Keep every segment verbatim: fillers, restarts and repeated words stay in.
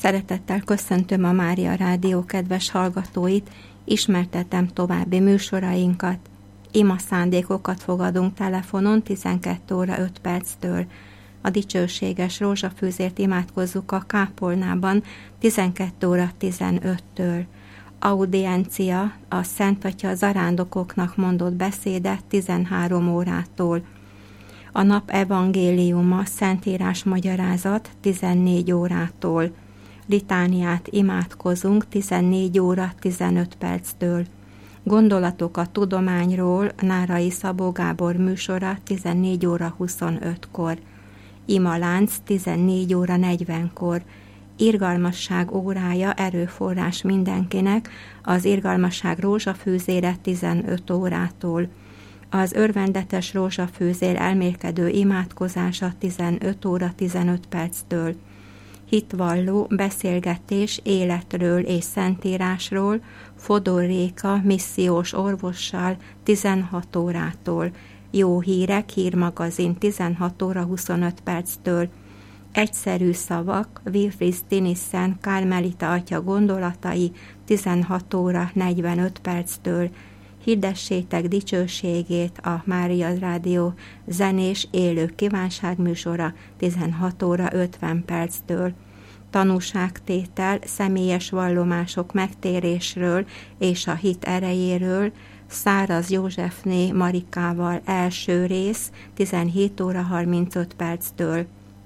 Szeretettel köszöntöm a Mária Rádió kedves hallgatóit, ismertetem további műsorainkat. Ima szándékokat fogadunk telefonon tizenkét óra öt perctől. A dicsőséges rózsafűzért imádkozzuk a kápolnában tizenkét óra tizenöttől. Audiencia, a Szent Atya zarándokoknak mondott beszéde tizenhárom órától. A nap evangéliuma, Szentírás magyarázat tizennégy órától. Litániát imádkozunk tizennégy óra tizenöt perctől. Gondolatok a tudományról, Nárai Szabó Gábor műsora tizennégy óra huszonötkor. Imalánc tizennégy óra negyvenkor. Irgalmasság órája, erőforrás mindenkinek, az irgalmasság rózsafűzére tizenöt órától. Az örvendetes rózsafűzér elmélkedő imádkozása tizenöt óra tizenöt perctől. Hitvalló beszélgetés életről és szentírásról Fodor Réka missziós orvossal tizenhat órától. Jó hírek, hírmagazin tizenhat óra huszonöt perctől. Egyszerű szavak, Wilfried Stinissen Kármelita atya gondolatai tizenhat óra negyvenöt perctől. Hirdessétek dicsőségét, a Mária Rádió zenés élő kívánságműsora tizenhat óra ötven perctől. Tanúságtétel, személyes vallomások megtérésről és a hit erejéről, Száraz Józsefné Marikával első rész tizenhét óra harmincöt perctől.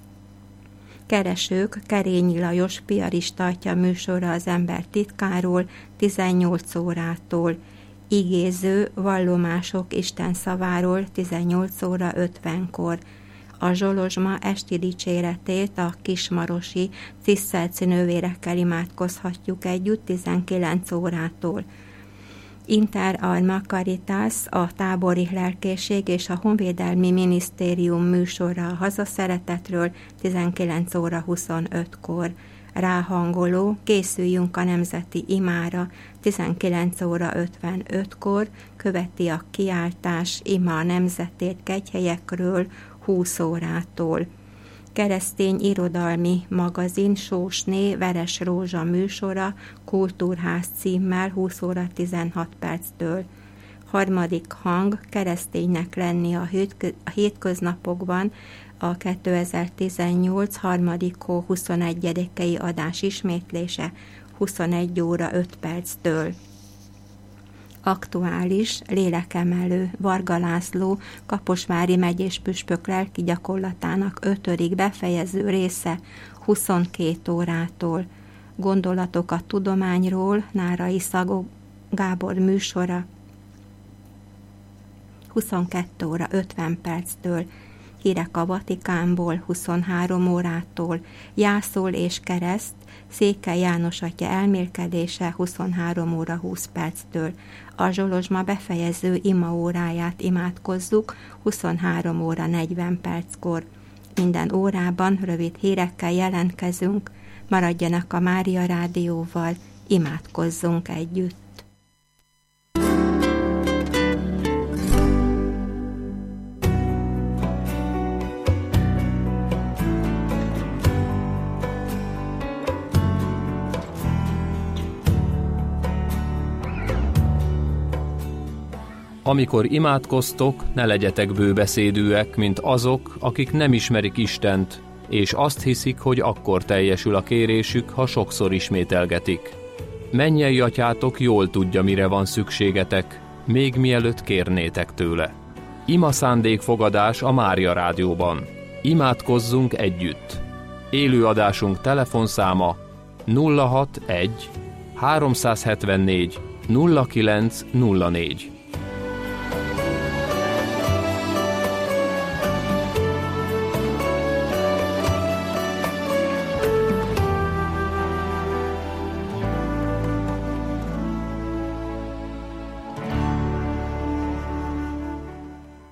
Keresők, Kerényi Lajos piarista atya műsora az ember titkáról tizennyolc órától. Igéző vallomások Isten szaváról tizennyolc óra ötvenkor. A Zsolozsma esti dicséretét a kismarosi ciszterci nővérekkel imádkozhatjuk együtt tizenkilenc órától. Inter Alma Caritas, a tábori lelkészség és a honvédelmi minisztérium műsora a hazaszeretetről tizenkilenc óra huszonötkor. Ráhangoló, készüljünk a nemzeti imára tizenkilenc óra ötvenötkor, követi a kiáltás ima a nemzetért kegyhelyekről húsz órától. Keresztény irodalmi magazin Sósné Veres Rózsa műsora Kultúrház címmel húsz óra tizenhat perctől. Harmadik hang, kereszténynek lenni a hétköznapokban, a kétezer-tizennyolc harmadik hó huszonegyedikei adás ismétlése huszonegy óra öt perctől. Aktuális, lélekemelő, Varga László Kaposvári megyés püspök lelki gyakorlatának ötödik befejező része huszonkét órától. Gondolatok a tudományról, Nárai Szabó Gábor műsora huszonkettő óra ötven perctől. Hírek a Vatikánból huszonhárom órától, Jászol és kereszt, Székely János atya elmélkedése huszonhárom óra húsz perctől. A Zsolozsma befejező ima óráját imádkozzuk huszonhárom óra negyven perckor. Minden órában rövid hírekkel jelentkezünk, maradjanak a Mária Rádióval, imádkozzunk együtt. Amikor imádkoztok, ne legyetek bőbeszédűek, mint azok, akik nem ismerik Istent, és azt hiszik, hogy akkor teljesül a kérésük, ha sokszor ismételgetik. Mennyei atyátok jól tudja, mire van szükségetek, még mielőtt kérnétek tőle. Ima szándékfogadás a Mária Rádióban. Imádkozzunk együtt. Élőadásunk telefonszáma nulla hatvanegy háromszázhetvennégy nulla kilenc nulla négy.